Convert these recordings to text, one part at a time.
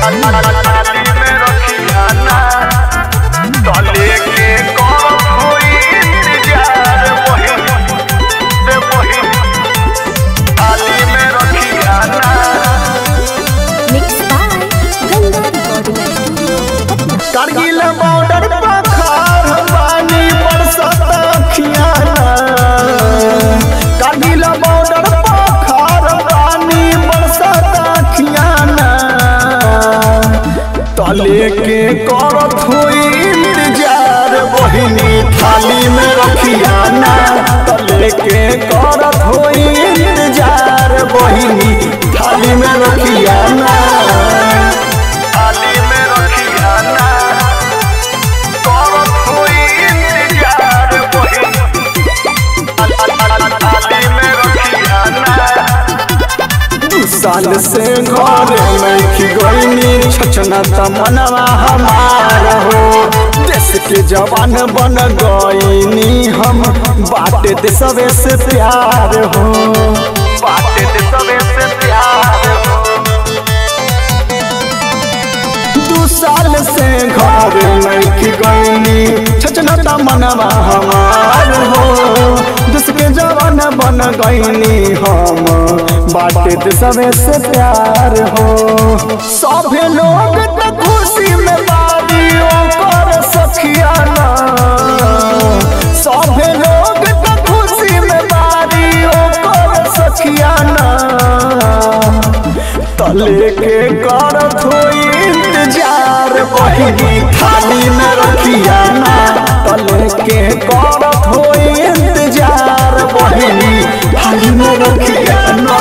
में रखिया ना तले के करत होई इंतजार वही थाली में रखिया ना। Mixed by Ganga Recording Studio, Patna. Kargil border पर खार पानी बरसत अखियाना। कारगिल बॉर्डर पर खार पानी बरसत अखियाना। तले के करत होई इंतजार बहिनी थाली में रखियाना। तले के करत होई इंतजार बहिनी थाली में रखियाना। थाली में रखिया ना करत होई इंतजार थाली में रखिया ना। 2 साल से घर में खिगोइनी छचना तमनवा हमार हो। देश के जवान बन गईनी हम बाटे देशवे से प्यार हो। बाटे दे सबे से प्यार हो। 2 साल से घर में खिगोइनी छचना तमनवा हमार हो। देश के जवान बन गईनी हम बाटे देशवे से प्यार हो। सभे लोग त खुशी में बारियों कर सखियाना। सभे लोग त खुशी में बारियों कर सखियाना। तले के करत होई इंतजार बहिनी थाली में रखियाना। तले के करत होई इंतजार बहिनी थाली में रखियाना।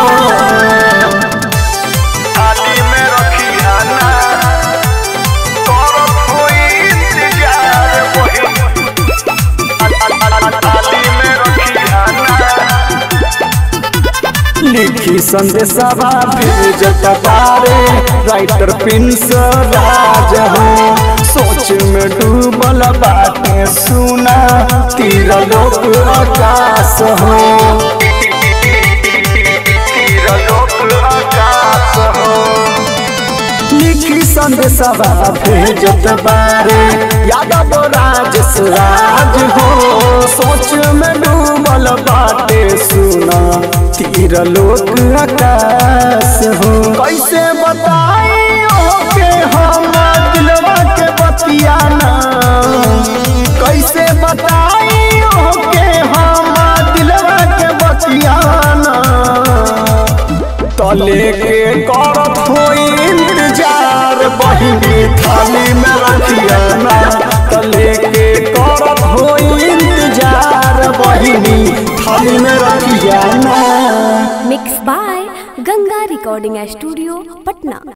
थाली में रखिया ना करत होई इंतजार थाली में रखिया ना। लिखी संदेशवा भेजत बारे राइटर प्रिंस राज हो। सोच में डूबल बाटे सुना तीर लोक आकाश हो। तीर लोक आकाश हो। लिखी संदेशवा भेजत बारे यादव राजेश राज हो। सोच में डूबल बाटे सुना तीर लोक आकाश हो। कैसे बताई ओके हम दिलवा के बतियाना। कैसे बताई ओके हम दिलवा के बतियाना। तले के करत होई इंतजार बहिनी थाली में रखियाना। तले के करत होई इंतजार बहिनी थाली में रखियाना। Mixed by Ganga Recording Studio, Patna.